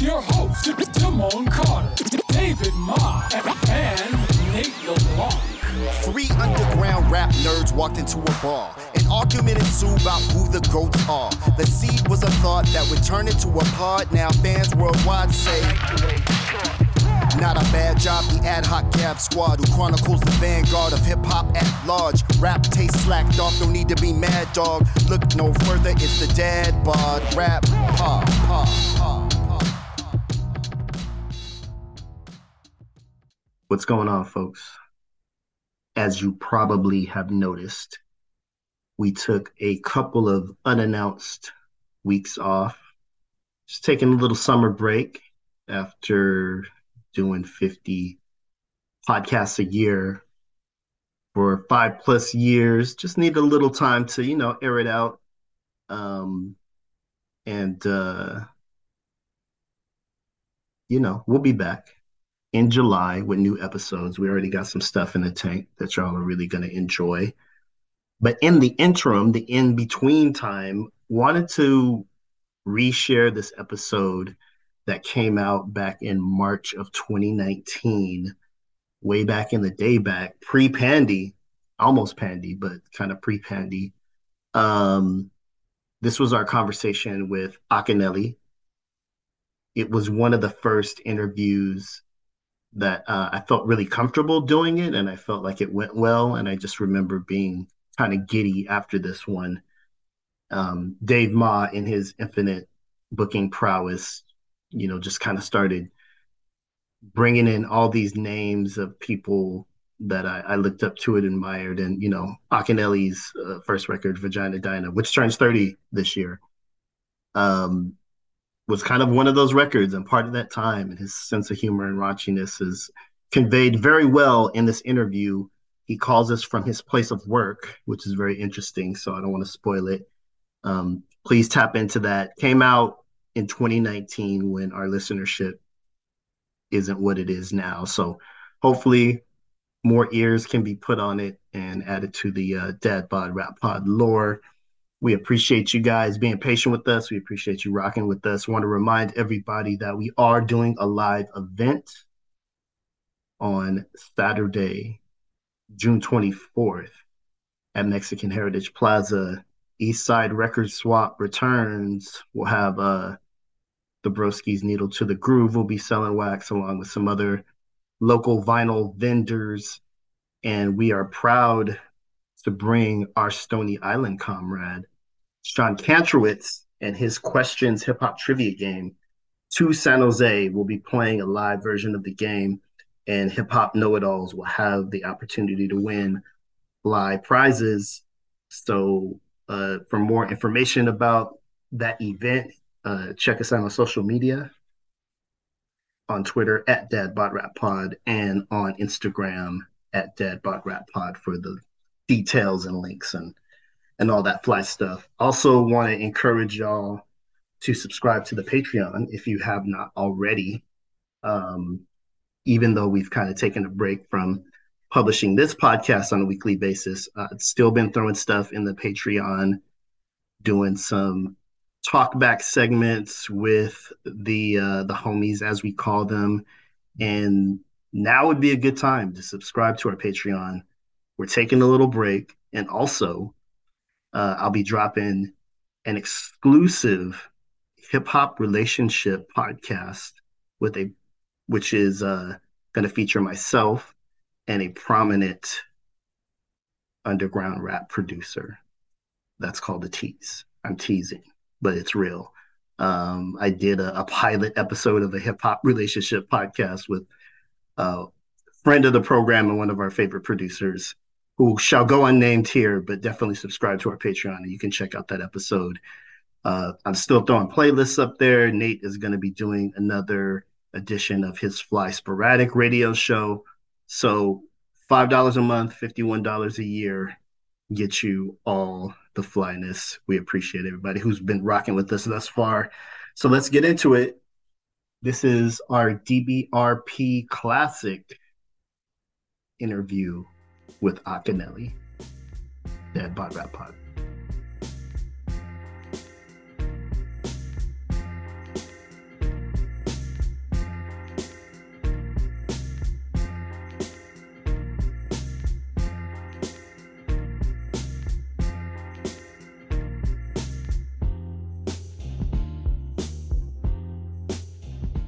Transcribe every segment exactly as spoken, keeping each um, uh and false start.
your hosts, Damone Carter, David Ma, and Nate LeBlanc. Three underground rap nerds walked into a bar. An argument ensued about who the GOATs are. The seed was a thought that would turn into a pod. Now fans worldwide say, not a bad job, the ad hoc gab squad who chronicles the vanguard of hip-hop at large. Rap taste slacked off, don't need to be mad, dog. Look no further, it's the Dad Bod Rap Pod, pod, pod, pod. What's going on, folks? As you probably have noticed, we took a couple of unannounced weeks off. Just taking a little summer break after doing fifty podcasts a year for five plus years. Just need a little time to, you know, air it out. Um, and, uh, you know, we'll be back in July with new episodes. We already got some stuff in the tank that y'all are really going to enjoy. But in the interim, the in-between time, wanted to reshare this episode that came out back in March of twenty nineteen, way back in the day back, pre-Pandy, almost Pandy, but kind of pre-Pandy. Um, this was our conversation with Akinyele. It was one of the first interviews that uh, I felt really comfortable doing it, and I felt like it went well, and I just remember being kind of giddy after this one. Um, Dave Ma, in his infinite booking prowess, you know, just kind of started bringing in all these names of people that I, I looked up to and admired. And, you know, Akinyele's uh, first record, Vagina Dyna, which turns thirty this year, um, was kind of one of those records and part of that time. And his sense of humor and raunchiness is conveyed very well in this interview. He calls us from his place of work, which is very interesting, so I don't want to spoil it. Um, please tap into that. Came out in twenty nineteen when our listenership isn't what it is now. So hopefully more ears can be put on it and added to the uh, Dad Bod Rap Pod lore. We appreciate you guys being patient with us. We appreciate you rocking with us. Want to remind everybody that we are doing a live event on Saturday, June twenty-fourth at Mexican Heritage Plaza. East Side Record Swap returns. We'll have uh, the Broski's Needle to the Groove. We'll be selling wax along with some other local vinyl vendors. And we are proud to bring our Stony Island comrade, Sean Kantrowitz, and his Questions Hip Hop Trivia game to San Jose. We'll be playing a live version of the game, and hip hop know-it-alls will have the opportunity to win live prizes. So uh, for more information about that event, uh, check us out on social media, on Twitter at DadBodRapPod and on Instagram at DadBodRapPod for the details and links and, and all that fly stuff. Also want to encourage y'all to subscribe to the Patreon if you have not already. Um, even though we've kind of taken a break from publishing this podcast on a weekly basis, uh, it's still been throwing stuff in the Patreon, doing some talkback segments with the uh, the homies, as we call them. And now would be a good time to subscribe to our Patreon. We're taking a little break, and also uh, I'll be dropping an exclusive hip hop relationship podcast with a, which is uh, going to feature myself and a prominent underground rap producer. That's called a tease. I'm teasing, but it's real. Um, I did a, a pilot episode of a hip hop relationship podcast with a friend of the program and one of our favorite producers, who shall go unnamed here, but definitely subscribe to our Patreon and you can check out that episode. Uh, I'm still throwing playlists up there. Nate is going to be doing another edition of his Fly Sporadic radio show. So five dollars a month, fifty-one dollars a year gets you all the flyness. We appreciate everybody who's been rocking with us thus far. So let's get into it. This is our D B R P Classic interview with Akinyele, Dad Bod Rap Pod.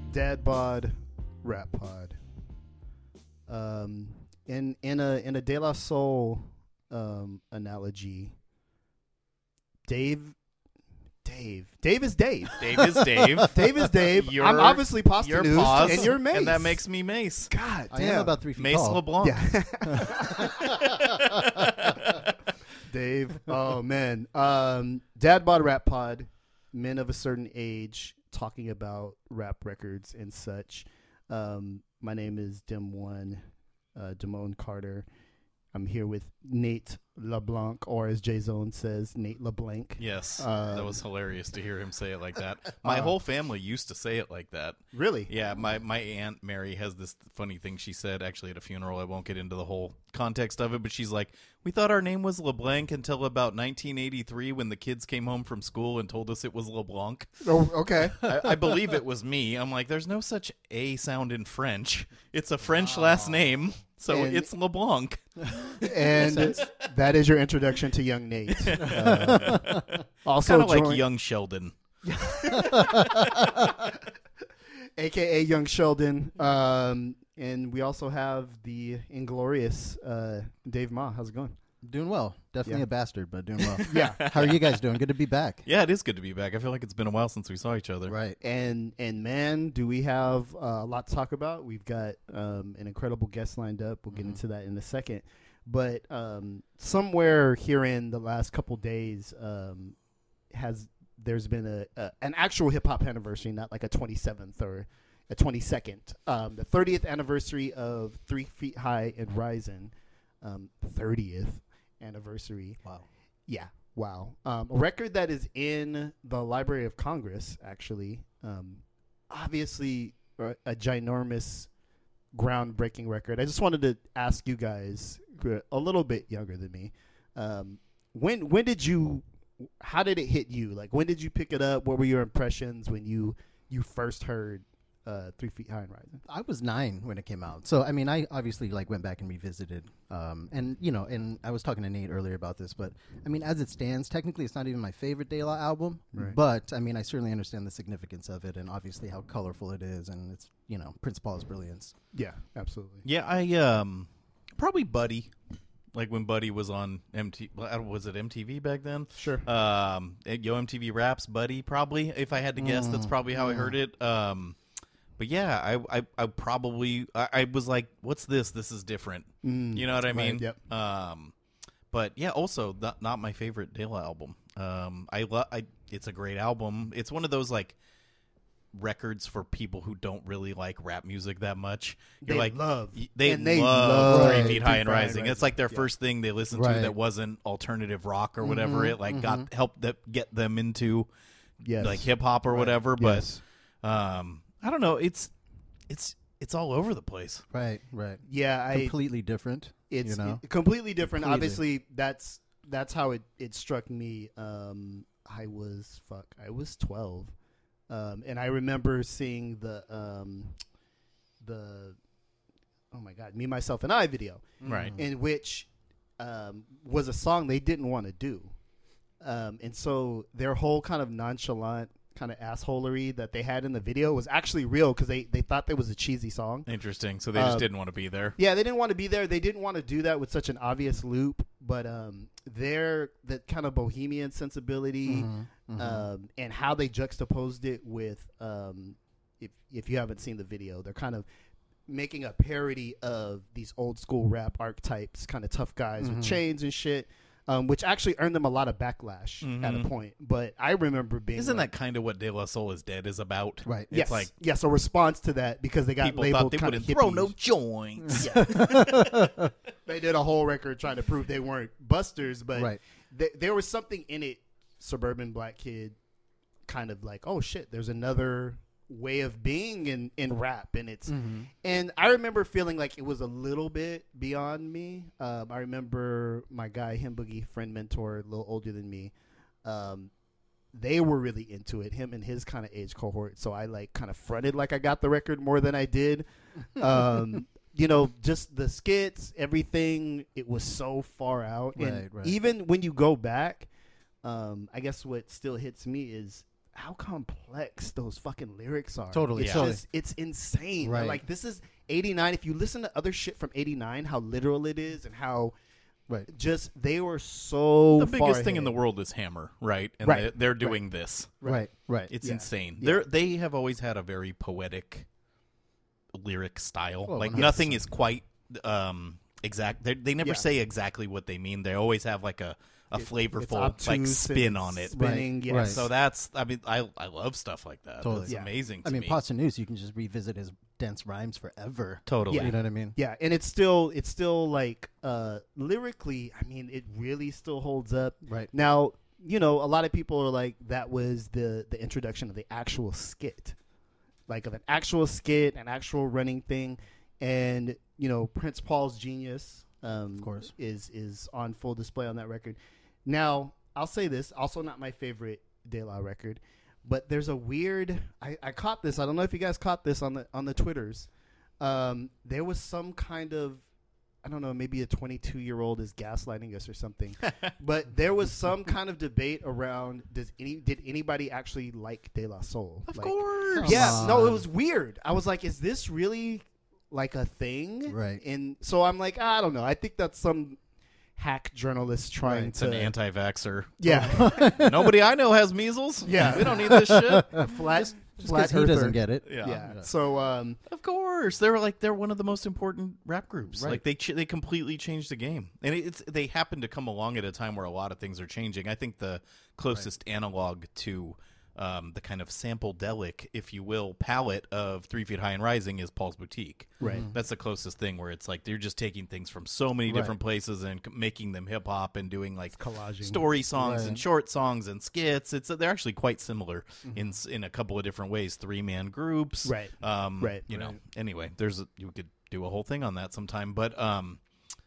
Dad Bod Rap Pod. Um, in in a in a De La Soul um analogy, Dave, Dave, Dave is Dave. Dave is Dave. Dave is Dave. You're, I'm obviously Pasta you're News, Paz, and you're Mace. and that makes me Mace. God I damn. am about three feet Mace tall. LeBlanc. Yeah. Dave. Oh man. Um, Dad Bod Rap Pod. Men of a certain age talking about rap records and such. Um, my name is Dim One, uh, Damone Carter. I'm here with Nate LeBlanc, or as Jay Zone says, Nate LeBlanc. Yes, Um, that was hilarious to hear him say it like that. My uh, whole family used to say it like that. Really? Yeah, my, my Aunt Mary has this funny thing she said actually at a funeral. I won't get into the whole context of it, but she's like, we thought our name was LeBlanc until about nineteen eighty-three when the kids came home from school and told us it was LeBlanc. Oh, okay. I, I believe it was me. I'm like, there's no such A sound in French. It's a French last name, so And- it's LeBlanc. And that is your introduction to young Nate. Uh, also, Kind of like join- young Sheldon. A K A Young Sheldon. Um, and we also have the inglorious uh, Dave Ma. How's it going? Doing well. Definitely Yeah. a bastard, but doing well. Yeah. How are you guys doing? Good to be back. Yeah, it is good to be back. I feel like it's been a while since we saw each other. Right. And and man, do we have uh, a lot to talk about? We've got um, an incredible guest lined up. We'll get Mhm. into that in a second. But um, somewhere here in the last couple days, um, has there's been a, a an actual hip hop anniversary, not like a twenty-seventh or a twenty-second. Um, the thirtieth anniversary of Three Feet High and Rising. Um, thirtieth anniversary. Wow. Yeah. Wow. Um, a record that is in the Library of Congress, actually. Um, obviously, a, a ginormous, groundbreaking record. I just wanted to ask you guys, who are a little bit younger than me, um, when when did you, how did it hit you? Like, when did you pick it up? What were your impressions when you you first heard uh, Three Feet High and Rising? I was nine when it came out. So, I mean, I obviously, like, went back and revisited. Um, and, you know, and I was talking to Nate earlier about this, but, I mean, as it stands, technically it's not even my favorite De La album. Right. But, I mean, I certainly understand the significance of it and obviously how colorful it is. And it's, you know, Prince Paul's brilliance. Yeah, absolutely. Yeah, I um probably Buddy, like when Buddy was on M T V. Was it M T V back then? Sure. Um, at Yo M T V Raps, Buddy, probably. If I had to guess, that's probably how I heard it. Um, but yeah, I I, I probably I, I was like, what's this? This is different. Mm, You know what I right, mean? yep. Um, but yeah, also not not my favorite De La album. Um, I love. I it's a great album. It's one of those like records for people who don't really like rap music that much. You're They like love- y- they, and they love, love Three Three Feet High Feet and High and Rising. It's Rising. like their Yeah. first thing they listened Right. to that wasn't alternative rock or whatever. Mhm, It like mhm. got helped that get them into Yes. like hip hop or whatever. But Yes. um, I don't know. It's it's it's all over the place. Right, right. Yeah, I Completely different. it's you know? it- completely different. Completely. Obviously, that's that's how it, it struck me. Um, I was fuck. I was twelve, um, and I remember seeing the um, the oh my god, Me, Myself, and I video, Right. in which um, was a song they didn't want to do, um, and so their whole kind of nonchalant kind of assholery that they had in the video was actually real because they they thought that was a cheesy song. Interesting. So they just Uh, didn't want to be there. Yeah, they didn't want to be there. They didn't want to do that with such an obvious loop, but um, their that kind of bohemian sensibility Mhm, mhm. um, and how they juxtaposed it with um, if if you haven't seen the video, they're kind of making a parody of these old school rap archetypes, kind of tough guys Mhm. with chains and shit. Um, which actually earned them a lot of backlash at a Mhm. point. But I remember being Isn't like, that kind of what De La Soul is Dead is about? Right. It's yes, like yes, a response to that because they got people thought labeled they kind of wouldn't throw hippies. no joints. They did a whole record trying to prove they weren't busters, but Right. th- there was something in it, suburban black kid, kind of like, oh shit, there's another way of being in, in rap, and it's Mhm. and I remember feeling like it was a little bit beyond me. Um, I remember my guy, Him Boogie, friend, mentor, a little older than me. Um, they were really into it, him and his kind of age cohort. So I like kind of fronted like I got the record more than I did. Um, you know, just the skits, everything. It was so far out, and Right, right. even when you go back, um, I guess what still hits me is how complex those fucking lyrics are. Totally, it's yeah. just it's insane. Right. Like this is eighty-nine. If you listen to other shit from eighty-nine, how literal it is and how Right. just they were so The far biggest thing in the ahead. world is Hammer, right? And Right. they're, they're doing this. Right. Right. It's Yeah. insane. Yeah. They're they have always had a very poetic lyric style. Well, like yes. nothing is quite um exact. They they never Yeah. say exactly what they mean. They always have like a a It's flavorful like obtuse spin and on it. Spinning, Right, yes. right. So that's I mean I I love stuff like that. Totally. That's Yeah. amazing to I mean, me. Posthumous, you can just revisit his dense rhymes forever. Totally. Yeah. You know what I mean? Yeah, and it's still it's still like uh lyrically, I mean, it really still holds up. Right. Now, you know, a lot of people are like that was the the introduction of the actual skit. Like of an actual skit, an actual running thing. And, you know, Prince Paul's genius um Of course. is is on full display on that record. Now, I'll say this, also not my favorite De La record, but there's a weird I, I caught this. I don't know if you guys caught this on the on the Twitters. Um, there was some kind of I don't know, maybe a twenty-two year old is gaslighting us or something. But there was some kind of debate around does any did anybody actually like De La Soul? Of Like, course. yeah, Come no, it on. was weird. I was like, is this really like a thing? Right. And so I'm like, I don't know. I think that's some hack journalist trying Right. It's to an anti-vaxxer. yeah, Nobody I know has measles. Yeah. We don't need this shit. flat Just flat because he doesn't earther. get it. Yeah. Yeah. So um, Of course, they're like they're one of the most important rap groups. Right. Like they ch- they completely changed the game, and it's they happen to come along at a time where a lot of things are changing. I think the closest analog to um, the kind of sample-delic, if you will, palette of Three Feet High and Rising is Paul's Boutique. Right. That's the closest thing where it's like they're just taking things from so many Right. different places and c- making them hip hop and doing like collaging. story songs and Right. short songs and skits. It's they're actually quite similar Mm-hmm. in s- in a couple of different ways. Three man groups, Right. Um, Right. You know. Right. Anyway, there's a, you could do a whole thing on that sometime, but um,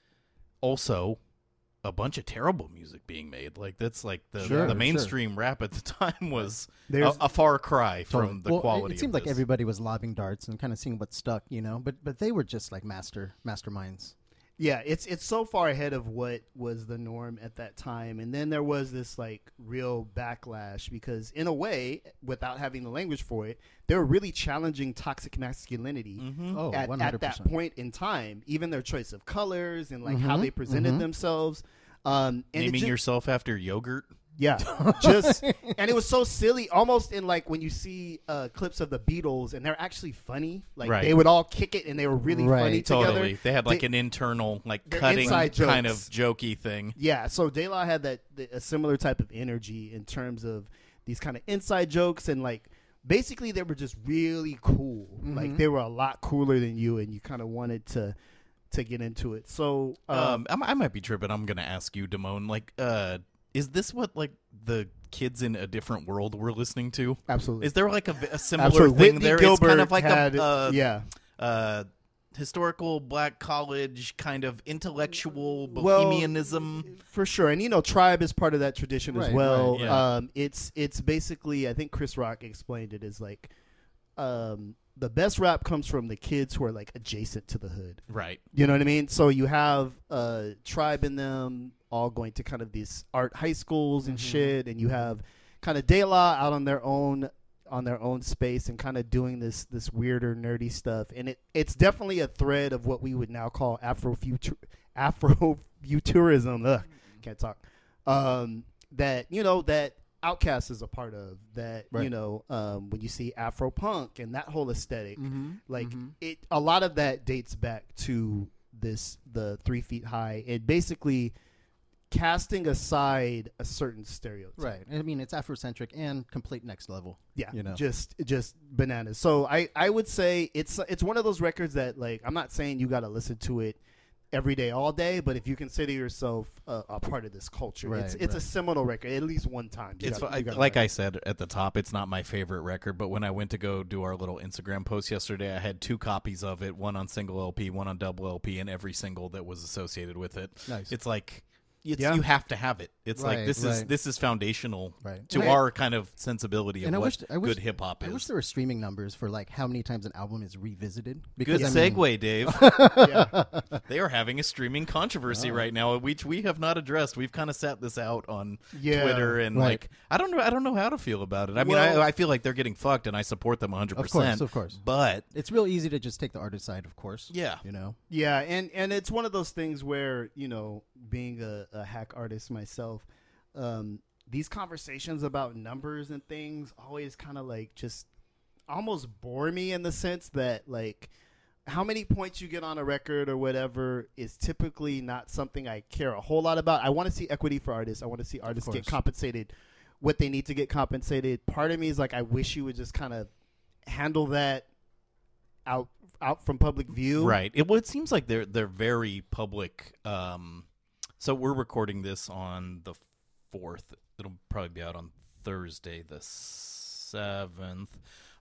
also a bunch of terrible music being made. Like that's like the Sure, the sure. mainstream rap at the time was a, There's- a far cry Totally. from the Well, it- quality. It seemed of like this. everybody was lobbing darts and kind of seeing what stuck, you know. But but they were just like master masterminds. Yeah, it's it's so far ahead of what was the norm at that time. And then there was this like real backlash because in a way, without having the language for it, they were really challenging toxic masculinity Mm-hmm. Oh, at, one at hundred that percent. point in time. Even their choice of colors and like how Mhm, they presented mhm. themselves. Um, and it Naming ju- yourself after yogurt. Yeah, just and it was so silly, almost in like when you see uh, clips of the Beatles and they're actually funny. Like Right. they would all kick it and they were really Right. funny together. Totally. They had like They- an internal, like they're cutting inside kind of jokes. jokey thing. Yeah, so De La had that th- a similar type of energy in terms of these kind of inside jokes and like basically they were just really cool. Like they were a lot cooler than you, and you kind of wanted to to get into it. So um, Um, I'm- I might be tripping. I'm gonna ask you, Damone. Like, uh, is this what like the kids in a different world were listening to? absolutely, Is there like a, a similar absolutely. thing Whitney there? Gilbert it's kind of like had, a uh, yeah. uh, historical black college kind of intellectual Well, bohemianism. For sure, and you know, Tribe is part of that tradition as Right, well. right, yeah. Um, it's it's basically, I think Chris Rock explained it as like, um, the best rap comes from the kids who are like adjacent to the hood. Right. You know what I mean? So you have uh, Tribe in them all going to kind of these art high schools and shit, and you have kind of De La out on their own on their own space and kind of doing this this weirder nerdy stuff. And it it's definitely a thread of what we would now call Afrofutur Afrofuturism. Ugh, can't talk. Um, that you know that Outkast is a part of that. You Right. know um, when you see Afro punk and that whole esthetic Mm-hmm. like it a lot of that dates back to this the Three Feet High and basically casting aside a certain stereotype. Right. I mean, it's Afrocentric and complete next level. Yeah, You know. just just bananas. So I I would say it's it's one of those records that like I'm not saying you got to listen to it every day all day, but if you consider yourself a, a part of this culture, Right, it's it's a right. seminal record at least one time. You It's gotta- fu- you gotta like like I said at the top, it's not my favorite record, but when I went to go do our little Instagram post yesterday, I had two copies of it, one on single L P, one on double L P, and every single that was associated with it. Nice. It's like it's, Yeah. you have to have it. It's like Right, this is right. this is foundational Right. to And I- our kind of sensibility of And I what wish, I wish, good hip hop I is. wish there were streaming numbers for like how many times an album is revisited. Good Because I mean, segue, Dave. Yeah. They are having a streaming controversy right now, which we have not addressed. We've kind of sat this out on Yeah. Twitter, and Right. like I don't know, I don't know how to feel about it. I mean, Well- I, I feel like they're getting fucked, and I support them one hundred Of percent. course, of course. But It's real easy to just take the artist side, of course. yeah, You know? Yeah, and and it's one of those things where, you know, being a, a hack artist myself, um, these conversations about numbers and things always kind of like just almost bore me in the sense that like how many points you get on a record or whatever is typically not something I care a whole lot about. I want to see equity for artists. I want to see artists get course. compensated what they need to get compensated. Part of me is like, I wish you would just kind of handle that out out from public view. right. It well, it seems like they're they're very public. Um, so we're recording this on the fourth. It'll probably be out on Thursday, the seventh.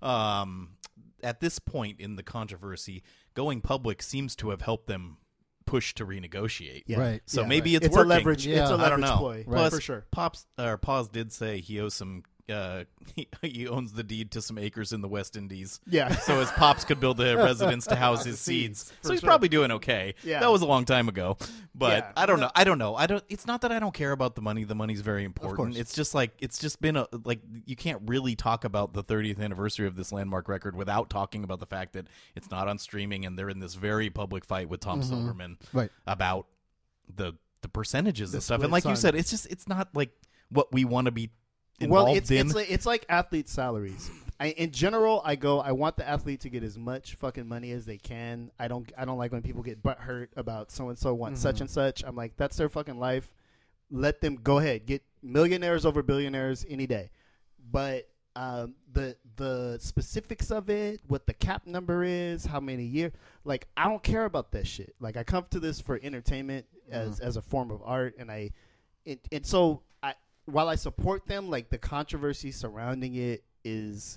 Um, at this point in the controversy, going public seems to have helped them push to renegotiate. Yeah. Right. So Yeah. maybe it's, It's working. a leverage. Yeah. It's a I I don't leverage know. ploy, Plus, for sure. Pops or Paz did say he owes some. Uh, he, he owns the deed to some acres in the West Indies. Yeah. So his pops could build a residence to house his Seeds, seeds. for So he's sure. probably doing okay. Yeah. That was a long time ago. But Yeah. I don't No. know. I don't know. I don't. It's not that I don't care about the money. The money's very important. course. It's just like it's just been a like you can't really talk about the thirtieth anniversary of this landmark record without talking about the fact that it's not on streaming and they're in this very public fight with Tom Silverman Right. about the the percentages The and stuff. And splits like you on- said, it's just it's not like what we want to be Well, involved it's in. it's like, it's like athlete salaries. I, in general, I go. I want the athlete to get as much fucking money as they can. I don't. I don't like when people get butthurt about so and so wants such and such. I'm like, that's their fucking life. Let them go ahead, get millionaires over billionaires any day. But um, the the specifics of it, what the cap number is, how many years, like I don't care about that shit. Like I come to this for entertainment as as a form of art, and I, it, and so I while I support them, like the controversy surrounding it is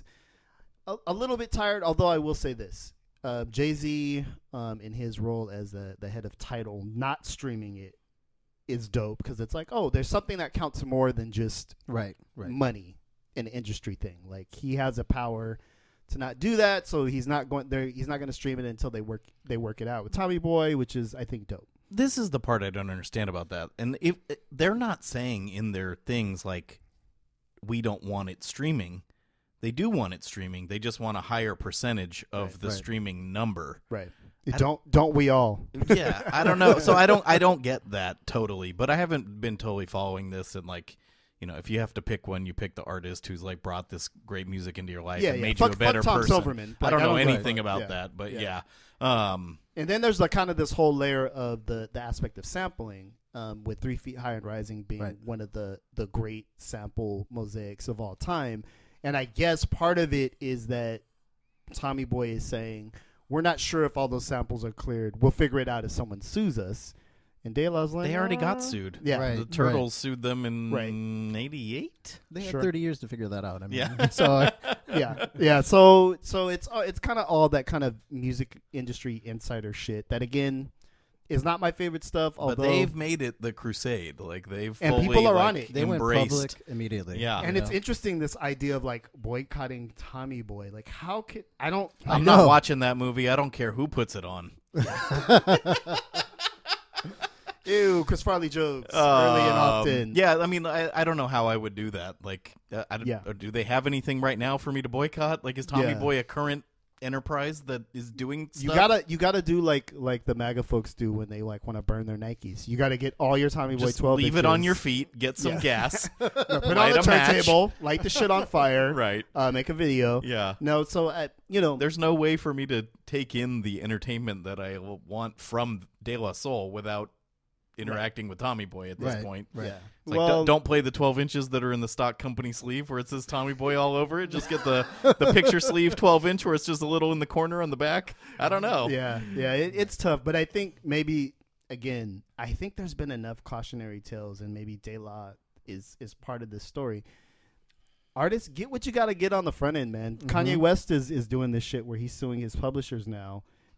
a, a little bit tired. Although I will say this: uh, Jay-Z, um, in his role as the the head of Tidal, not streaming it is dope because it's like, oh, there's something that counts more than just Right. Right. money, an industry thing. Like he has a power to not do that, so he's not going there. He's not going to stream it until they work they work it out with Tommy Boy, which is I think dope. This is the part I don't understand about that. And if they're not saying in their things like we don't want it streaming, they do want it streaming. They just want a higher percentage of Right, the right. streaming number. Right. Don't don't we all? Yeah, I don't know. So I don't I don't get that totally, but I haven't been totally following this and like, you know, if you have to pick one, you pick the artist who's like brought this great music into your life Yeah, and yeah. made Fuck- you a better fuck Tom person. Silverman. I Like, don't I know don't- anything right, about yeah, that, but yeah. yeah. Um And then there's like kind of this whole layer of the, the aspect of sampling, um, with Three Feet High and Rising being Right. one of the, the great sample mosaics of all time. And I guess part of it is that Tommy Boy is saying, we're not sure if all those samples are cleared. We'll figure it out if someone sues us. And De La's like, they already got "Uh." sued. Yeah. Right. The Turtles sued them in Right. eighty-eight. They had Sure. thirty years to figure that out. I mean, Yeah. so uh, yeah, yeah. So, so it's uh, it's kind of all that kind of music industry insider shit that again is not my favorite stuff. Although, But they've made it the crusade. Like they've And fully, people are like, on it. they went embraced. public immediately. Yeah. and you it's know? interesting this idea of like boycotting Tommy Boy. Like, how could I don't? I I'm know. not watching that movie. I don't care who puts it on. Ew, Chris Farley jokes early and Um, often. Yeah, I mean, I, I don't know how I would do that. Like, uh, I, don't- Yeah. or do they have anything right now for me to boycott? Like, is Tommy Yeah. Boy a current enterprise that is doing stuff? You gotta you gotta do like like the MAGA folks do when they like want to burn their Nikes. You gotta get all your Tommy Boy just twelve. leave it on inches. your feet, get some Yeah. gas, No, put it on light the a match. turntable, light the shit on fire. Right. Uh, make a video. Yeah. No, so uh, you know, There's no way for me to take in the entertainment that I will want from De La Soul without interacting with Tommy Boy at this Right, point. right. yeah. It's like, well, don't, don't play the twelve inches that are in the stock company sleeve where it says Tommy Boy all over it. Just get the, the picture sleeve twelve inch where it's just a little in the corner on the back. I don't know. Yeah, yeah, it, it's tough, but I think maybe again, I think there's been enough cautionary tales, and maybe De La is is part of this story. Artists, get what you got to get on the front end, man. Mm-hmm. Kanye West is is doing this shit where he's suing his publishers now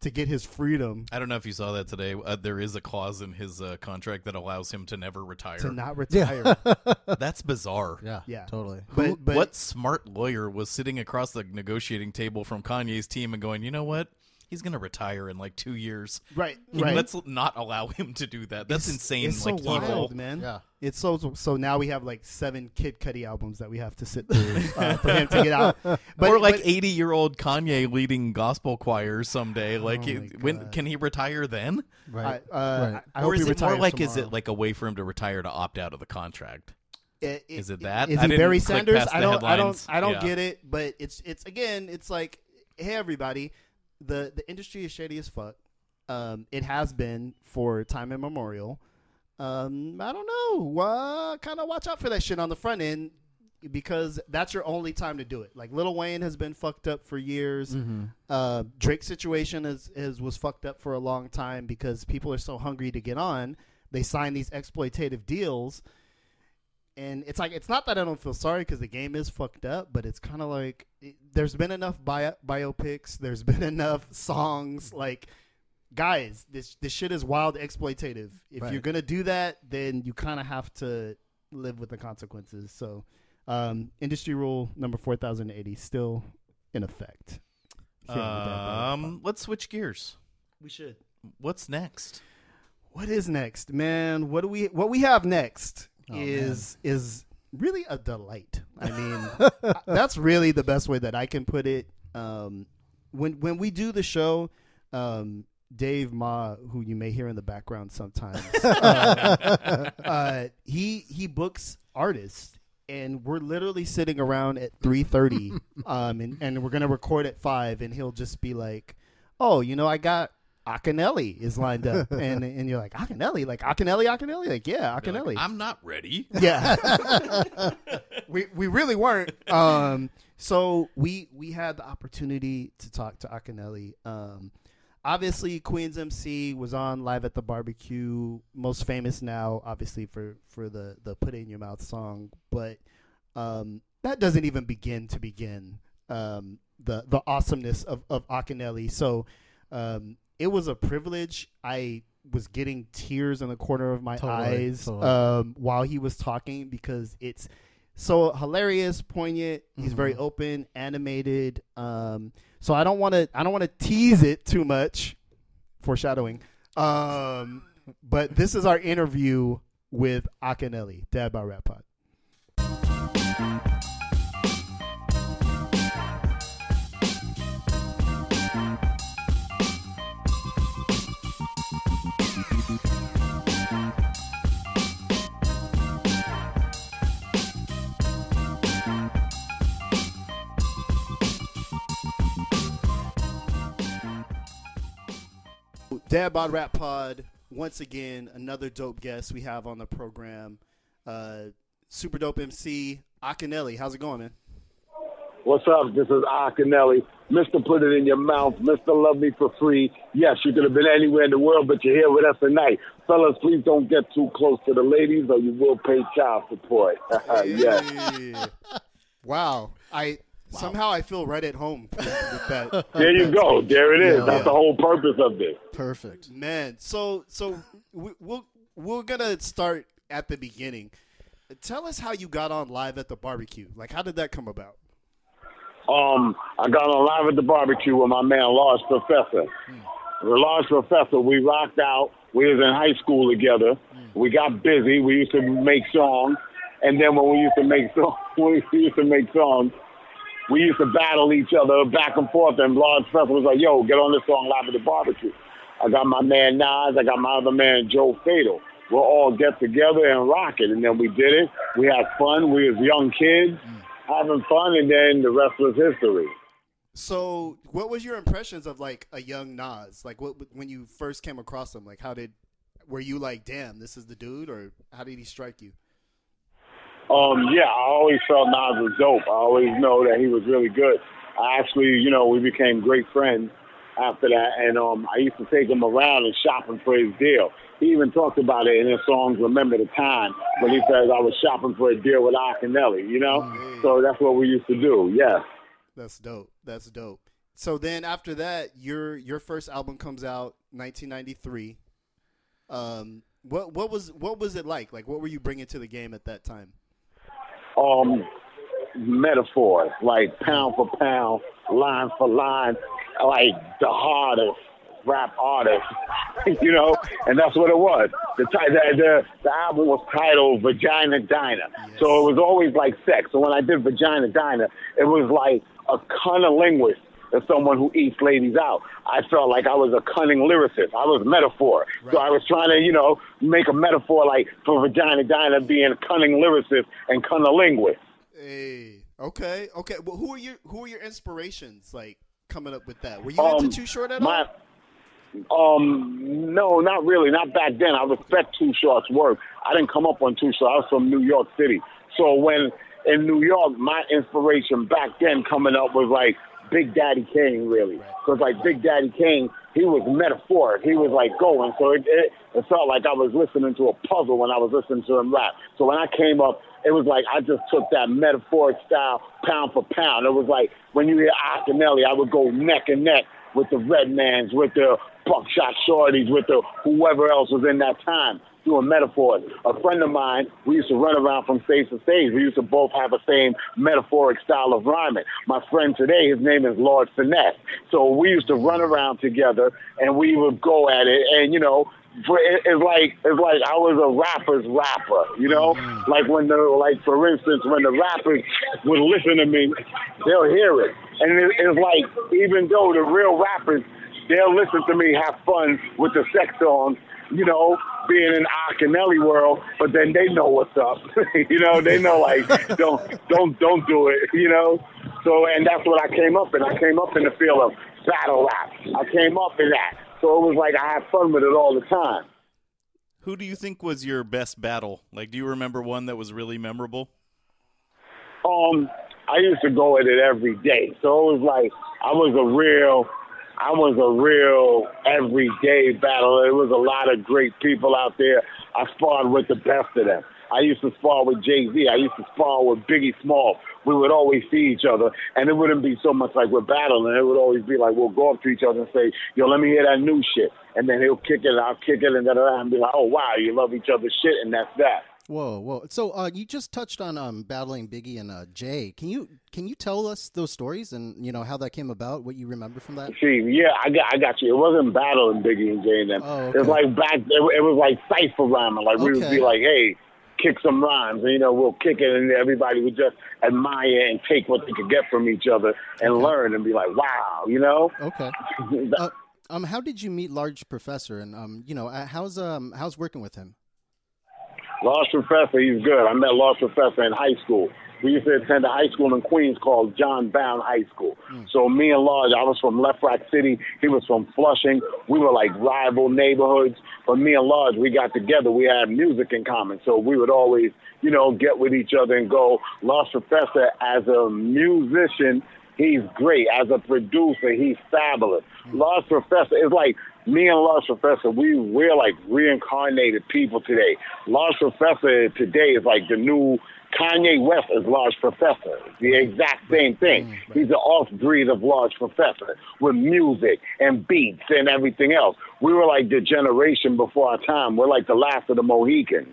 to get his freedom I don't know if you saw that today. Uh, there is a clause in his uh, contract that allows him to never retire. to not retire. That's bizarre. Yeah, Yeah. totally. But, Who- but what smart lawyer was sitting across the negotiating table from Kanye's team and going, you know what? He's going to retire in like two years. right, He- right. Let's not allow him to do that. That's It's- insane. It's like so wild, evil. man. Yeah. It's so so. Now we have like seven Kid Cudi albums that we have to sit through uh, for him to get out. But, or like but- eighty-year-old Kanye leading gospel choirs someday. Like, Oh it- my when God. can he retire then? Right. I, uh, Right. I or hope is he it more retires like is tomorrow. it like a way for him to retire to opt out of the contract? It- Is it- it that? Is I it didn't Barry click Sanders? past I the don't. I don't. headlines. I don't Yeah. get it. But it's it's again. It's like, hey, everybody, the the industry is shady as fuck. Um, it has been for time immemorial. Um, I don't know. Uh, kind of watch out for that shit on the front end because that's your only time to do it. Like Lil Wayne has been fucked up for years. Uh, Drake's situation is, is was fucked up for a long time because people are so hungry to get on. They sign these exploitative deals. And it's like, it's not that I don't feel sorry because the game is fucked up, but it's kind of like it, there's been enough bio, biopics. There's been enough songs. Like, guys, this this shit is wild exploitative. If Right. you're going to do that, then you kind of have to live with the consequences. So, um, industry rule number four thousand eighty still in effect. Here on the Dad Bod Um, let's switch gears. Pod. we should. What's next? What is next, man? What do we what we have next Oh, is is really a delight. I mean, that's really the best way that I can put it. Um, when when we do the show, um, Dave Ma, who you may hear in the background sometimes, uh, uh, he he books artists, and we're literally sitting around at three thirty, um, and and we're gonna record at five, and he'll just be like, "Oh, you know, I got." Akinelli is lined up, and and you're like Akinelli, like Akinelli, Akinelli, like yeah, Be like, Akinelli. I'm not ready. Yeah, we we really weren't. Um, so we we had the opportunity to talk to Akinelli. Um, obviously, Queen's M C was on Live at the Barbecue, most famous now, obviously for for the the "Put It in Your Mouth" song, but um, that doesn't even begin to begin um, the the awesomeness of of Akinelli. So. Um, It was a privilege. I was getting tears in the corner of my Totally, eyes totally. um, while he was talking because it's so hilarious, poignant. He's very Mhm. open, animated. Um, so I don't want to. I don't want to tease it too much. Foreshadowing. Um, but this is our interview with Akinelli, Dad Bod Rap Pod. Dad Bod Rap Pod, once again, another dope guest we have on the program. Uh, super dope M C, Akinelli. How's it going, man? What's up? This is Akinelli. Mister Put It in Your Mouth. Mister Love Me for Free. Yes, you could have been anywhere in the world, but you're here with us tonight. Fellas, please don't get too close to the ladies or you will pay child support. Yes. Hey. Wow. I somehow I feel right at home with, with that. There you go. There it is. Yeah. That's the whole purpose of this. Perfect. Man, so so we, we'll we're gonna start at the beginning. Tell us how you got on Live at the Barbecue. Like, how did that come about? Um, I got on Live at the Barbecue with my man, Large Professor. The Large Professor, we rocked out. We was in high school together. We got busy. We used to make songs. And then when we used to make songs, when we used to make songs, we used to battle each other back and forth. And Large Professor was like, yo, get on this song Live at the Barbecue. I got my man Nas. I got my other man, Joe Fatal. We'll all get together and rock it. And then we did it. We had fun. We was young kids having fun. And then the rest was history. So, what was your impressions of like a young Nas? Like, what when you first came across him? Like, how did were you like, damn, this is the dude, or how did he strike you? Um, yeah, I always felt Nas was dope. I always know that he was really good. I actually, you know, we became great friends after that, and um, I used to take him around and shopping for his deal. He even talked about it in his songs, Remember the Time, when he says, I was shopping for a deal with Akinelli, you know? Mm. So that's what we used to do, yeah. That's dope. That's dope. So then after that, your your first album comes out nineteen ninety-three. Um, what what was what was it like? Like, what were you bringing to the game at that time? Um, metaphors, like pound for pound, line for line, like the hardest rap artist, you know, and that's what it was. The, ti- the the the album was titled Vagina Diner, yes. So it was always like sex. So when I did Vagina Diner, it was like a cunnilinguist, as someone who eats ladies out. I felt like I was a cunning lyricist. I was metaphor. Right. So I was trying to, you know, make a metaphor like for Vagina Diner being a cunning lyricist and cunnilinguist. Hey, okay, okay. Well, who are your who are your inspirations? Like coming up with that? Were you um, into Too Short at my, all? Um, no, not really. Not back then. I respect Too Short's work. I didn't come up on Too Short. I was from New York City. So when in New York, my inspiration back then coming up was like Big Daddy Kane, really. Because like Big Daddy Kane, he was metaphoric. He was like going. So it, it, it felt like I was listening to a puzzle when I was listening to him rap. So when I came up, it was like I just took that metaphoric style pound for pound. It was like when you hear Akinelli, I would go neck and neck with the Redmans, with the Buckshot Shorties, with the whoever else was in that time doing metaphors. A friend of mine, we used to run around from stage to stage. We used to both have the same metaphoric style of rhyming. My friend today, his name is Lord Finesse. So we used to run around together, and we would go at it, and, you know, for, it, it's like it's like I was a rapper's rapper, you know? Mm-hmm. Like when the, like for instance, when the rappers would listen to me, they'll hear it. And it, it's like, even though the real rappers, they'll listen to me have fun with the sex songs, you know, being in Akinelli world, but then they know what's up. You know, they know like don't don't don't do it, you know? So and that's what I came up in. I came up in the field of battle rap. I came up in that. So it was like I had fun with it all the time. Who do you think was your best battle? Like, do you remember one that was really memorable? Um, I used to go at it every day. So it was like I was a real I was a real everyday battler. There was a lot of great people out there. I sparred with the best of them. I used to spar with Jay-Z. I used to spar with Biggie Smalls. We would always see each other, and it wouldn't be so much like we're battling. It would always be like we'll go up to each other and say, yo, let me hear that new shit. And then he'll kick it, and I'll kick it, and then and be like, oh, wow, you love each other's shit, and that's that. Whoa, whoa! So uh, you just touched on um, battling Biggie and uh, Jay. Can you can you tell us those stories and you know how that came about? What you remember from that? See, yeah, I got I got you. It wasn't battling Biggie and Jay and them. Oh, okay. It was like back. It, it was like cipher rhyming. Like we Okay. would be like, hey, kick some rhymes, and you know we'll kick it, and everybody would just admire and take what they could get from each other and Okay. learn and be like, wow, you know. Okay. uh, um, how did you meet Large Professor, and um, you know, uh, how's um, how's working with him? Large Professor, he's good. I met Large Professor in high school. We used to attend a high school in Queens called John Bound High School. Mm. So me and Large, I was from Left Rock City. He was from Flushing. We were like rival neighborhoods. But me and Large, we got together. We had music in common. So we would always, you know, get with each other and go. Large Professor, as a musician, he's great. As a producer, he's fabulous. Mm. Large Professor is like, me and Large Professor, we, we're like reincarnated people today. Large Professor today is like the new Kanye West is Large Professor. The exact same thing. He's an off-breed of Large Professor with music and beats and everything else. We were like the generation before our time. We're like the last of the Mohicans.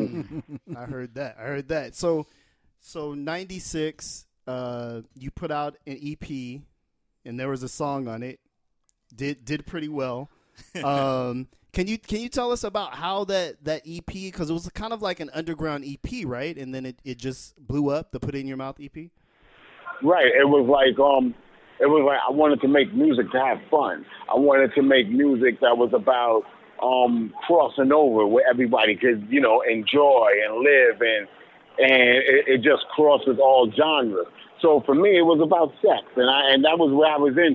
I heard that. I heard that. So, so ninety-six, uh, you put out an E P, and there was a song on it. Did did pretty well. um, can you can you tell us about how that, that E P, because it was kind of like an underground E P, right? And then it, it just blew up, the Put It In Your Mouth E P? Right. It was like um, it was like I wanted to make music to have fun. I wanted to make music that was about um, crossing over where everybody could, you know, enjoy and live, and and it, it just crosses all genres. So for me, it was about sex, and I and that was what I was into.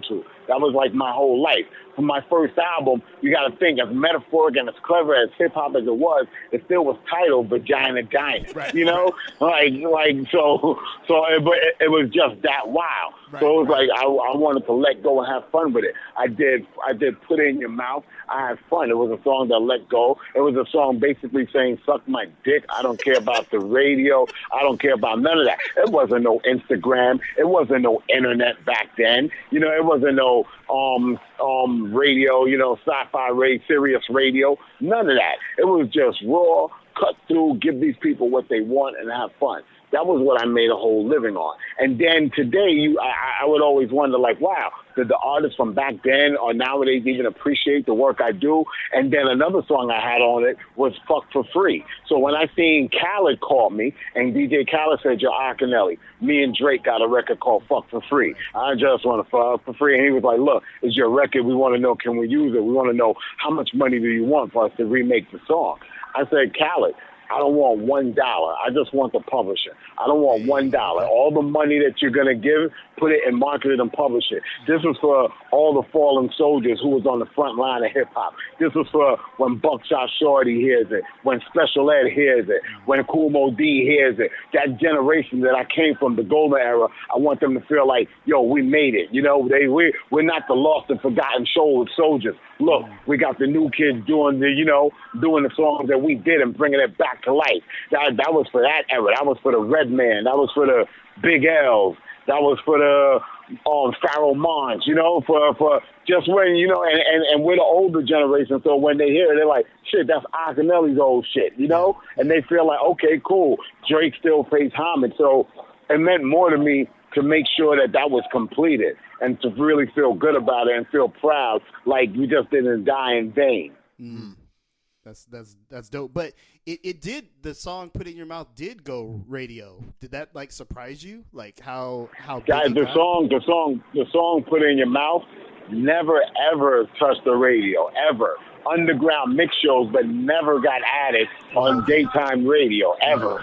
That was like my whole life. For my first album, you got to think, as metaphoric and as clever as hip hop as it was, it still was titled Vagina Dining. Right. You know, like like so so. It, but it, it was just that wild. Right, so it was right. like I, I wanted to let go and have fun with it. I did I did Put It in Your Mouth. I had fun. It was a song that let go. It was a song basically saying, suck my dick. I don't care about the radio. I don't care about none of that. It wasn't no Instagram. It wasn't no internet back then. You know, it wasn't no um um radio, you know, sci-fi radio, Sirius radio. None of that. It was just raw, cut through, give these people what they want and have fun. That was what I made a whole living on. And then today, you, I, I would always wonder, like, wow, did the artists from back then or nowadays even appreciate the work I do? And then another song I had on it was Fuck for Free. So when I seen Khaled call me, and D J Khaled said, yo, Akinelli, me and Drake got a record called Fuck for Free. I just want to fuck for free. And he was like, look, it's your record. We want to know, can we use it? We want to know, how much money do you want for us to remake the song? I said, Khaled, I don't want one dollar. I just want the publisher. I don't want one dollar. All the money that you're gonna give, put it and market it and publish it. This was for all the fallen soldiers who was on the front line of hip hop. This was for when Buckshot Shorty hears it, when Special Ed hears it, when Kool Moe Dee hears it. That generation that I came from, the golden era, I want them to feel like, yo, we made it. You know, they we we're not the lost and forgotten soldiers. Look, we got the new kids doing the, you know, doing the songs that we did and bringing it back to life. That that was for that era. That was for the Red Man. That was for the Big L's. That was for the um, Pharaoh Monch, you know, for for just when, you know, and, and, and we're the older generation, so when they hear it, they're like, shit, that's Akinelli's old shit, you know? And they feel like, okay, cool, Drake still pays homage. So it meant more to me to make sure that that was completed and to really feel good about it and feel proud, like you just didn't die in vain. Mm. That's that's that's dope. But it, it did, the song Put It in Your Mouth did go radio. Did that like surprise you? Like how how big Guys, it the got? song, the song, the song Put It in Your Mouth never ever touched the radio, ever. Underground mix shows, but never got added on daytime radio, ever.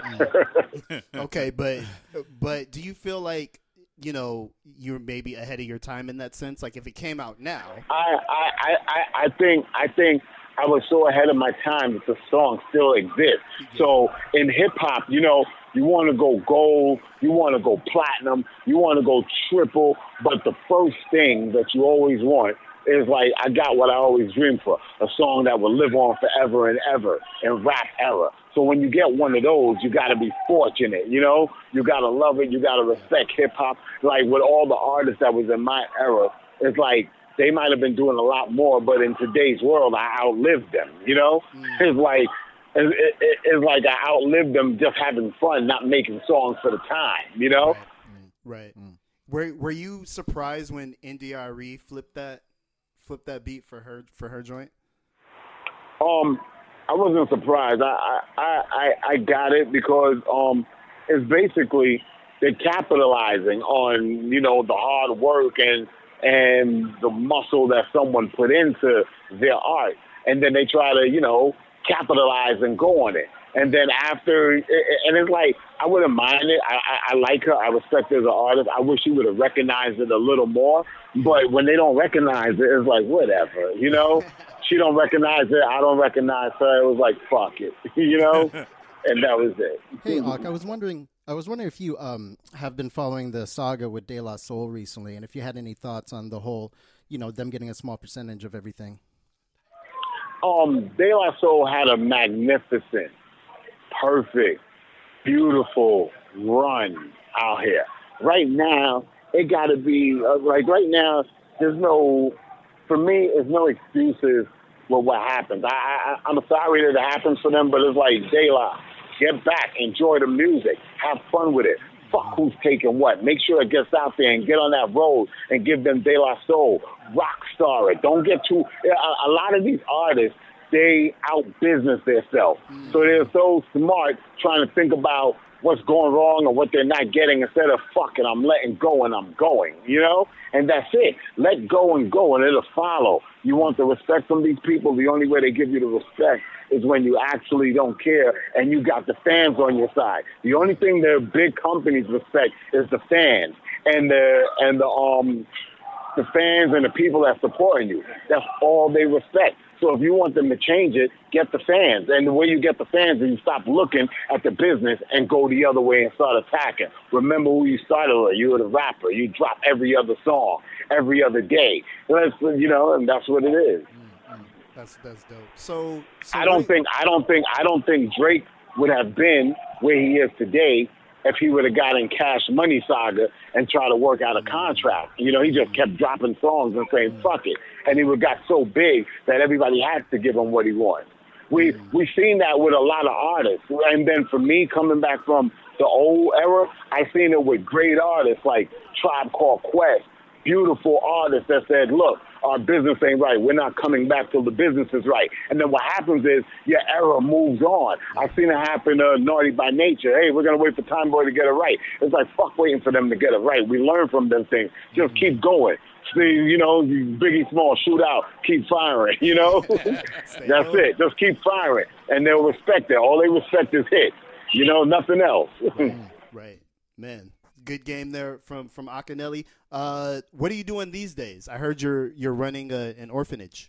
Okay, but but do you feel like, you know, you're maybe ahead of your time in that sense? Like if it came out now, I, I, I, I think I think I was so ahead of my time that the song still exists. So in hip hop, you know, you want to go gold, you want to go platinum, you want to go triple, but the first thing that you always want is like, I got what I always dreamed for, a song that will live on forever and ever in rap era. So when you get one of those, you got to be fortunate, you know? You got to love it. You got to respect hip-hop. Like with all the artists that was in my era, it's like they might have been doing a lot more, but in today's world, I outlived them, you know? Mm. It's like it, it, it's like I outlived them just having fun, not making songs for the time, you know? Right. right. Mm. Were Were you surprised when N D R E flipped that? Flip that beat for her for her joint? Um, I wasn't surprised. I I, I, I got it because um, it's basically they're capitalizing on, you know, the hard work and and the muscle that someone put into their art, and then they try to, you know, capitalize and go on it. And then after, and it's like, I wouldn't mind it. I, I, I like her. I respect her as an artist. I wish she would have recognized it a little more. But when they don't recognize it, it's like, whatever, you know? She don't recognize it. I don't recognize her. It was like, fuck it, you know? And that was it. Hey, Ak, I was wondering, I was wondering if you um have been following the saga with De La Soul recently, and if you had any thoughts on the whole, you know, them getting a small percentage of everything. Um, De La Soul had a magnificent, perfect, beautiful run out here. Right now, it got to be, uh, like right now, there's no, for me, there's no excuses with what happens. I, I, I'm sorry that it happens for them, but it's like, De La, get back, enjoy the music, have fun with it. Fuck who's taking what. Make sure it gets out there and get on that road and give them De La Soul. Rock star it. Don't get too, a, a lot of these artists, they out-business themselves. Mm. So they're so smart trying to think about what's going wrong or what they're not getting instead of, fuck it, I'm letting go and I'm going, you know? And that's it. Let go and go and it'll follow. You want the respect from these people, the only way they give you the respect is when you actually don't care and you got the fans on your side. The only thing the big companies respect is the fans and the, and the, um, the fans and the people that supporting you. That's all they respect. So if you want them to change it, get the fans. And the way you get the fans is you stop looking at the business and go the other way and start attacking. Remember who you started with. You were the rapper. You drop every other song, every other day. That's, you know, and that's what it is. Mm-hmm. That's that's dope. So, so I don't wait. think I don't think I don't think Drake would have been where he is today if he would have gotten Cash Money Saga and tried to work out a contract. You know, he just kept dropping songs and saying, fuck it. And he would got so big that everybody had to give him what he wanted. We, we've seen that with a lot of artists. And then for me, coming back from the old era, I seen it with great artists like Tribe Called Quest, beautiful artists that said, look, our business ain't right. We're not coming back till the business is right. And then what happens is your era moves on. I've seen it happen to uh, Naughty by Nature. Hey, we're going to wait for Time Boy to get it right. It's like, fuck waiting for them to get it right. We learn from them things. Just mm-hmm. keep going. See, you know, Biggie Small, shoot out, keep firing, you know? That's it. Just keep firing. And they'll respect it. All they respect is hits. You know, nothing else. Right. Right. Man. Good game there from from Akinelli. Uh, what are you doing these days? I heard you're you're running a, an orphanage.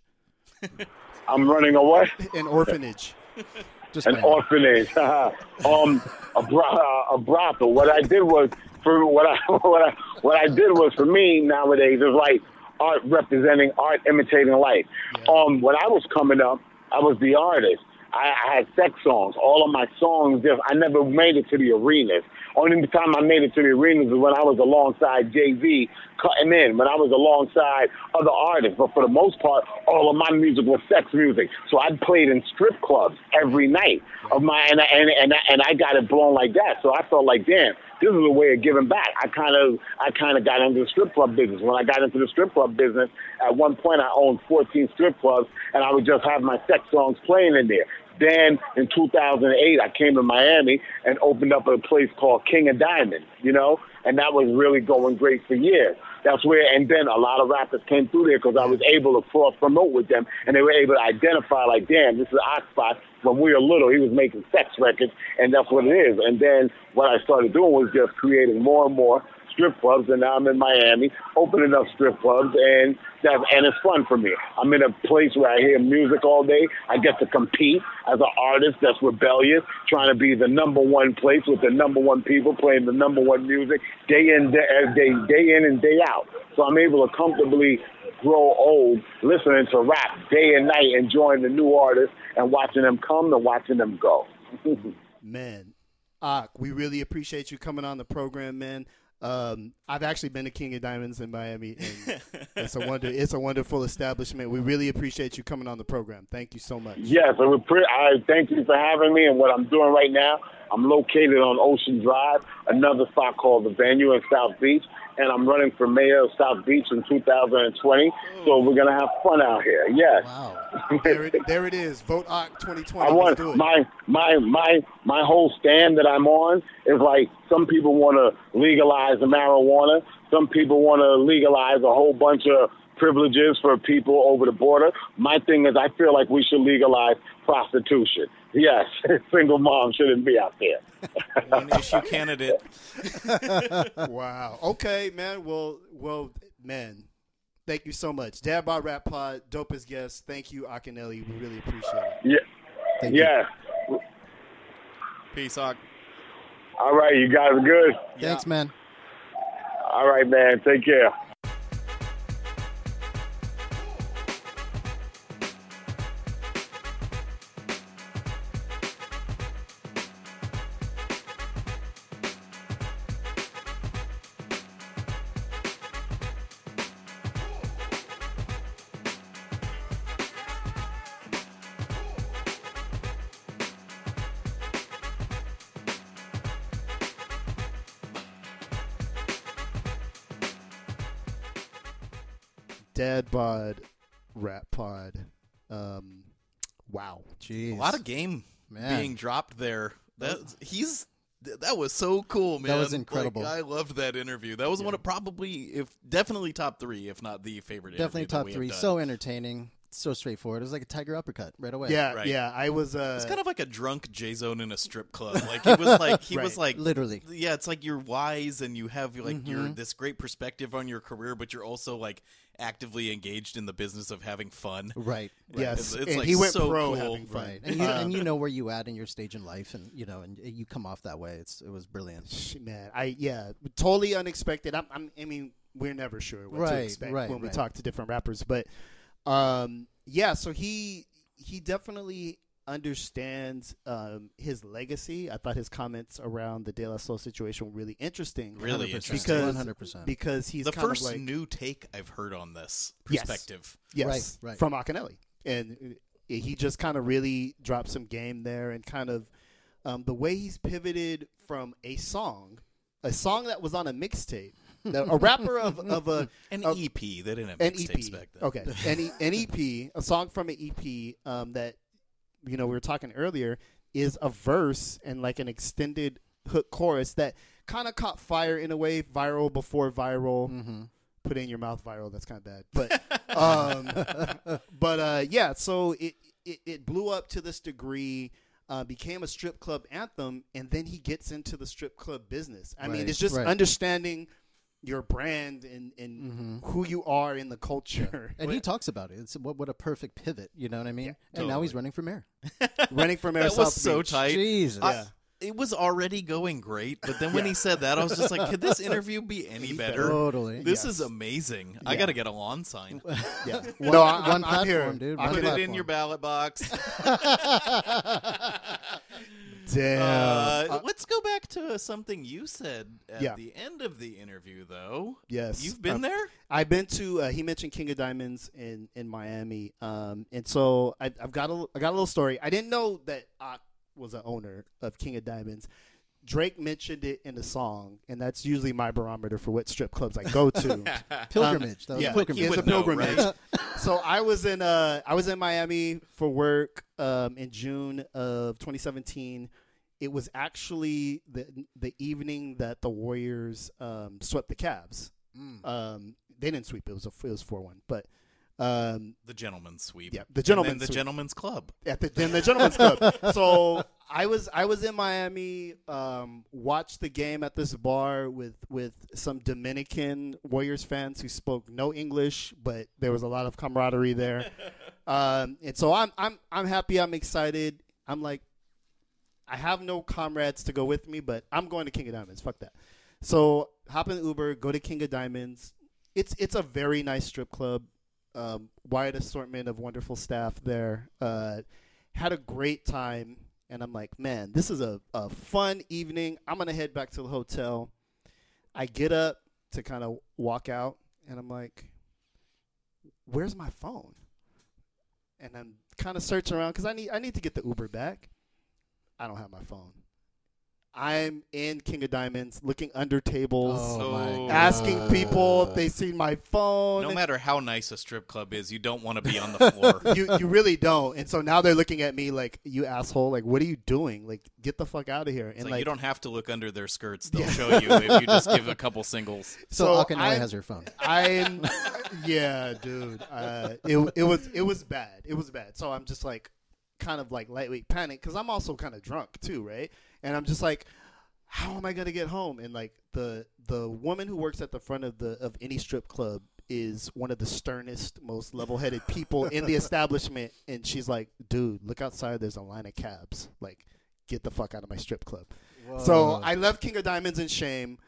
I'm running a what? An orphanage. Just an orphanage. um, a, bro- a brothel. What I did was for what I what I what I did was for me nowadays is like art representing art imitating life. Yeah. Um, when I was coming up, I was the artist. I, I had sex songs. All of my songs, just I never made it to the arenas. Only the time I made it to the arenas was when I was alongside Jay-Z cutting in, when I was alongside other artists. But for the most part, all of my music was sex music. So I played in strip clubs every night of my, and and and, and I got it blown like that. So I felt like, damn, this is a way of giving back. I kind of I kind of got into the strip club business. When I got into the strip club business, at one point I owned fourteen strip clubs, and I would just have my sex songs playing in there. Then in two thousand eight, I came to Miami and opened up a place called King of Diamonds, you know, and that was really going great for years. That's where, and then a lot of rappers came through there because I was able to cross promote with them, and they were able to identify, like, damn, this is Oxspot. When we were little, he was making sex records, and that's what it is. And then what I started doing was just creating more and more strip clubs, and now I'm in Miami opening up strip clubs, and that and it's fun for me. I'm in a place where I hear music all day. I get to compete as an artist that's rebellious, trying to be the number one place with the number one people playing the number one music day in day, day, day in and day out. So I'm able to comfortably grow old listening to rap day and night, enjoying the new artists and watching them come and watching them go. Man, Ak, we really appreciate you coming on the program, man. Um, I've actually been to King of Diamonds in Miami, and it's a wonder. It's a wonderful establishment. We really appreciate you coming on the program. Thank you so much. Yes, I, I thank you for having me. And what I'm doing right now, I'm located on Ocean Drive, another spot called The Venue in South Beach, and I'm running for mayor of South Beach in two thousand twenty. So we're gonna have fun out here. Yes. Wow. there, it, there it is. Vote Ak twenty twenty. I want do it. my my my my whole stand that I'm on is like some people want to legalize the marijuana. Some people want to legalize a whole bunch of privileges for people over the border. My thing is, I feel like we should legalize prostitution. Yes, single mom shouldn't be out there. One issue candidate. Wow. Okay, man. Well, well, man. Thank you so much. Dad Bod Rap Pod, dopest guest. Thank you, Akinelli. We really appreciate it. Yeah. Thank yeah. you. Peace, Ak. All right, you guys are good. Thanks, Yeah. man. All right, man. Take care. Dad Bod Rap Pod. Um, wow. Jeez. A lot of game Man. being dropped there. That he's that was so cool, man. That was incredible. Like, I loved that interview. That was Yeah. one of probably, if definitely top three, if not the favorite. Definitely interview that top we three. have done. So entertaining. so straightforward. It was like a tiger uppercut right away. Yeah, Right. yeah. I was. Uh, It's kind of like a drunk J-Zone in a strip club. Like he was like he was Right. like Literally. Yeah, it's like you're wise and you have like Mm-hmm. you're this great perspective on your career, but you're also like actively engaged in the business of having fun. Right. yes, It's- it's, and like, he went so pro cool. having fun. Right. And you, Uh, and you know where you at in your stage in life, and you know, and you come off that way. It's it was brilliant. Sh- Man, I yeah, totally unexpected. I'm, I'm I mean, we're never sure what to Right, expect right, when we right. talk to different rappers, but um, yeah. So he he definitely understands um, his legacy. I thought his comments around the De La Soul situation were really interesting. Really interesting. because one hundred percent. because he's the kind first of like new take I've heard on this Yes. perspective. yes Right, right. from Akinelli, and uh, he just kind of really dropped some game there, and kind of um, the way he's pivoted from a song, a song that was on a mixtape, that- a rapper of of a An of- E P. They didn't have an E mixtapes P. back then. Okay, an, e- an E P, a song from an E P um, that you know we were talking earlier is a verse and like an extended hook chorus that kind of caught fire in a way, viral before viral. Mm-hmm. Put it in your mouth viral. That's kind of bad, but um, but uh, yeah. So it, it it blew up to this degree. Uh, became a strip club anthem, and then he gets into the strip club business. I mean, Right, it's just right. understanding your brand and, and Mm-hmm. who you are in the culture. And he talks about it. It's what what a perfect pivot. You know what I mean? Yeah, and now he's totally. running for mayor. Running for mayor That of was South so Beach. tight. Jesus. I- Yeah. It was already going great, but then when he said that, I was just like, could this interview be any better? Totally. This Yes. is amazing. I Yeah. got to get a lawn sign. Yeah. One, no, I, one I'm, I'm here. platform, dude. I'm One Put here. it in platform. your ballot box. Damn. Uh, let's go back to something you said at Yeah. the end of the interview, though. Yes. You've been Um, there? I've been to. Uh, he mentioned King of Diamonds in in Miami, um, and so I, I've got a I got a little story. I didn't know that I was an owner of King of Diamonds. Drake mentioned it in the song, and that's usually my barometer for what strip clubs I go to. Pilgrimage. that was yeah, a pilgrimage. it's a would know, pilgrimage. right? So I was in uh I was in Miami for work um, in June of twenty seventeen. It was actually the the evening that the Warriors um, swept the Cavs. Mm. Um, they didn't sweep; it was a it was four one. But um, The gentleman's sweep. yeah, the And gentleman's then the sweep. gentleman's club. at the then the gentleman's club. So I was I was in Miami, um, watched the game at this bar with with some Dominican Warriors fans who spoke no English, but there was a lot of camaraderie there. Um, and so I'm I'm I'm happy. I'm excited. I'm like, I have no comrades to go with me, but I'm going to King of Diamonds. Fuck that. So hop in the Uber, go to King of Diamonds. It's it's a very nice strip club. Um, wide assortment of wonderful staff there. Uh, had a great time, and I'm like, man, this is a, a fun evening. I'm gonna head back to the hotel. I get up to kind of walk out, and I'm like, where's my phone? And I'm kind of searching around because I need I need to get the Uber back. I don't have my phone. I'm in King of Diamonds, looking under tables, Oh, my So- God. asking people if they seen my phone. No matter how nice a strip club is, you don't want to be on the floor. you you really don't. And so now they're looking at me like, you asshole. Like, what are you doing? Like, get the fuck out of here. It's And like, like, you don't have to look under their skirts. They'll show you if you just give a couple singles. So, So Akinele I'm- has her phone. I'm, yeah, dude. Uh, it it was it was bad. It was bad. So I'm just like, kind of like lightweight panic because I'm also kind of drunk too, right? And I'm just like, how am I gonna get home? And like the the woman who works at the front of the of any strip club is one of the sternest, most level-headed people in the establishment, and she's like, dude, look outside. There's a line of cabs. Like, get the fuck out of my strip club. So I left King of Diamonds in shame.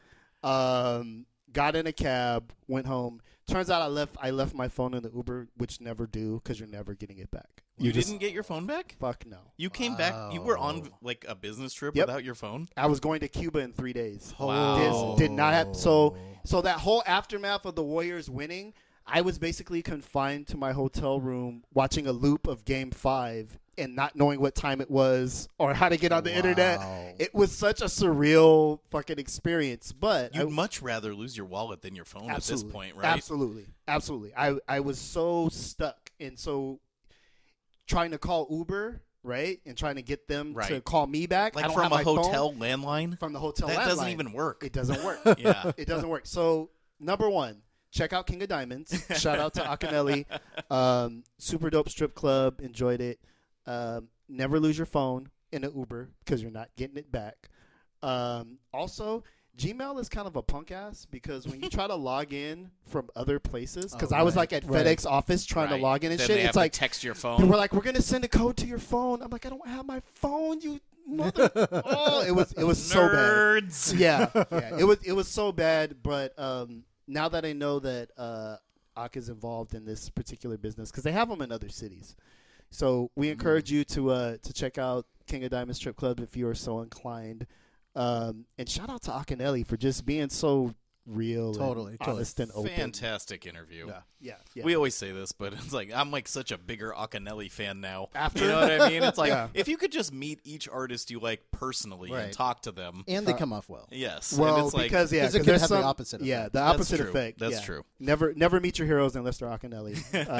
Um, got in a cab, went home. Turns out I left I left my phone in the Uber, which never do because you're never getting it back. You, just- didn't get your phone back? Fuck no. You came back. You were on Wow. like a business trip Yep. without your phone? I was going to Cuba in three days. Wow. This did not have so so that whole aftermath of the Warriors winning, I was basically confined to my hotel room watching a loop of Game Five and not knowing what time it was or how to get on the internet. Wow. It was such a surreal fucking experience. But You'd I, much rather lose your wallet than your phone absolutely, at this point, right? Absolutely, absolutely. I I was so stuck and so trying to call Uber, right, and trying to get them to Right. call me back. I Like don't from have a my phone. hotel landline? From the hotel That doesn't landline. even work. It doesn't work. Yeah. It doesn't work. So number one, check out King of Diamonds. Shout out to Akinelli. Um, super dope strip club. Enjoyed it. Um, never lose your phone in an Uber because you're not getting it back. Um, also, Gmail is kind of a punk ass because when you try to log in from other places, because Oh, I was right, like at right. FedEx office trying Right. to log in and Then shit. they It's have to like text your they phone. were like, we're gonna send a code to your phone. I'm like, I don't have my phone. You mother. Oh, it was it was so bad. Nerds. Yeah, yeah, it was it was so bad. But um, now that I know that uh, Ak is involved in this particular business, because they have them in other cities, so we encourage you to uh, to check out King of Diamonds Strip Club if you are so inclined. Um, and shout out to Akinelli for just being so real, Totally, and totally. honest and open. Fantastic interview. Yeah. Yeah, yeah. We always say this, but it's like I'm like such a bigger Akinelli fan now. After- you know what I mean? It's like Yeah. if you could just meet each artist you like personally and Right. talk to them. And they come off well. Yes. and Well, it's like, because yeah, 'Cause it 'cause could there's have the some- opposite Yeah, effect. the That's opposite true. effect. That's yeah. true. Never, never meet your heroes unless they're Akinelli.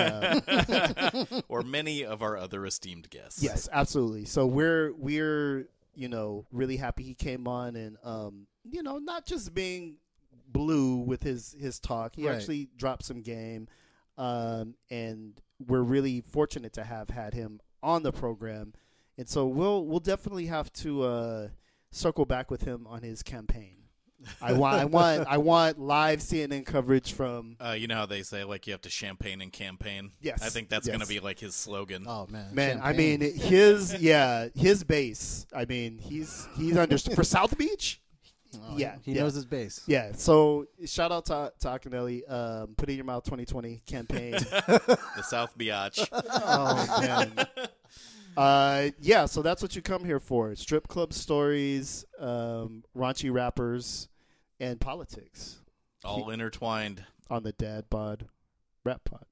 Uh, or many of our other esteemed guests. yes, absolutely. So we're we're you know really happy he came on and um you know not just being blue with his his talk. He Right. actually dropped some game, um, and we're really fortunate to have had him on the program. And so we'll we'll definitely have to uh, circle back with him on his campaign. I want I want I want live C N N coverage from. Uh, you know how they say like you have to champagne and campaign. Yes, I think that's yes. going to be like his slogan. Oh man, Man, I champagne. mean his yeah his base. I mean he's he's under for South Beach. Oh, yeah, he yeah. knows his base. Yeah, so shout out to, to Akinelli. Um, Put it in your mouth twenty twenty campaign. The South Biatch. Oh man. Uh, yeah, so that's what you come here for: strip club stories, um, raunchy rappers, and politics All intertwined. on the Dad Bod Rap Pod.